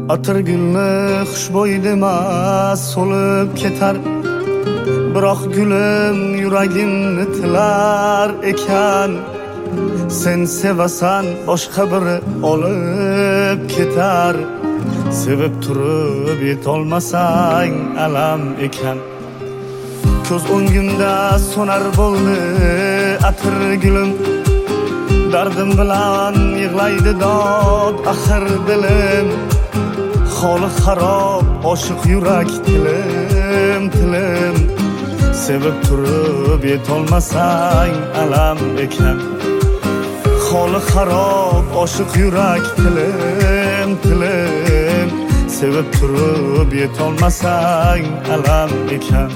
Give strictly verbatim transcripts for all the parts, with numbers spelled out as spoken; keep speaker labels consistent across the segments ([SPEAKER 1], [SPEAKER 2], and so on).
[SPEAKER 1] Atirgulni xushbo'y demas so'lib ketar, biroq gulim yuragimni tilar ekan. Sen sevasan boshqa biri olib ketar, sevib turib yetolmasang alam ekan. Ko'z o'ngimda so'nar bo'ldi atirgulim, dardim bilan yig'laydi dod axir dilim. Holi xarob oshiq yurak tilim tilim, sevib turib yetolmasang alam ekan. Holi xarob oshiq yurak tilim tilim, sevib turib yetolmasang alam ekan.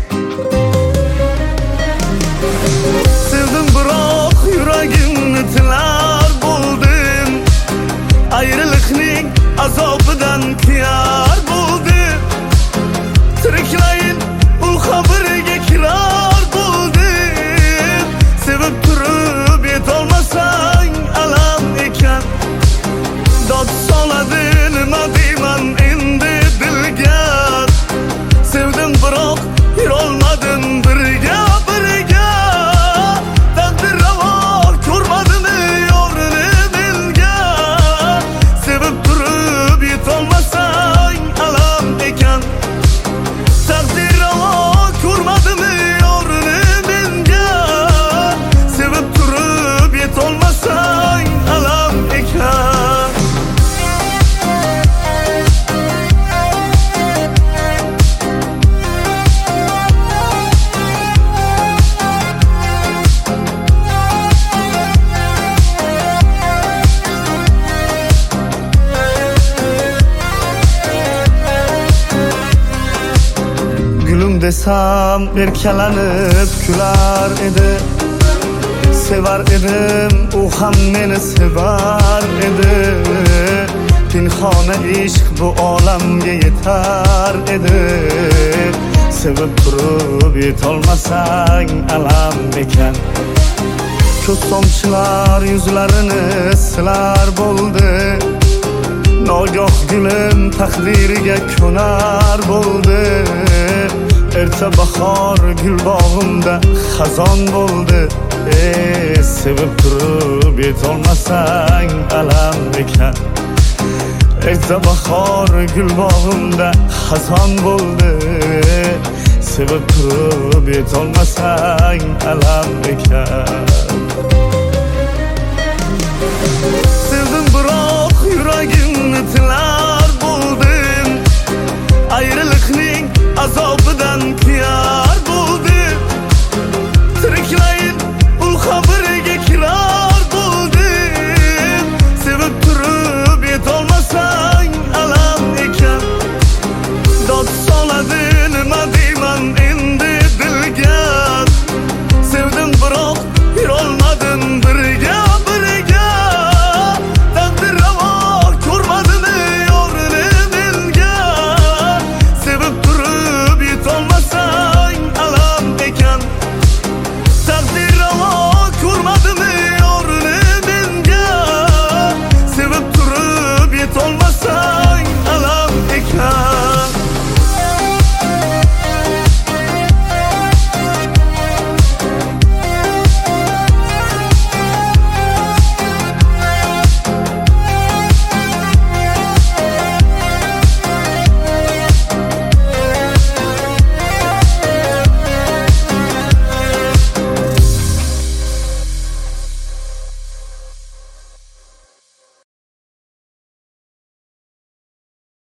[SPEAKER 1] Sevdim biroq yuragimni tilar bo'ldim, ayriliqning azobidan kiyar bo'ldim. Tiriklayin u qabrga kirar bo'ldim, sevib turib yetolmasang alam ekan. Dod soladi nima deyman endi dilga, sevdim biroq yurolmadim birga birga. Taqdir ravo ko'rmadimi yo'rini menga, sevib turib yetolmasang alam ekan. Taqdir ravo ko'rmadimi yo'rini menga, sevib turib yetolmasang alam ekan. Gülüm desam erkalanib kular edi, sevar edim u ham meni sevar edi. Pinhona ishq bu olamga yetar edi, sevib turib yetolmasang alam ekan. Ko'z tomchilar yuzlarini silar bo'ldi, nogoh gulim taqdiriga ko'nar bo'ldi. Erta bahor gul bog'imda xazon bo'ldi, ey sevib turib yetolmasang alam ekan. Erta bahor gul bog'imda xazon bo'ldi, sevib turib yetolmasang alam ekan.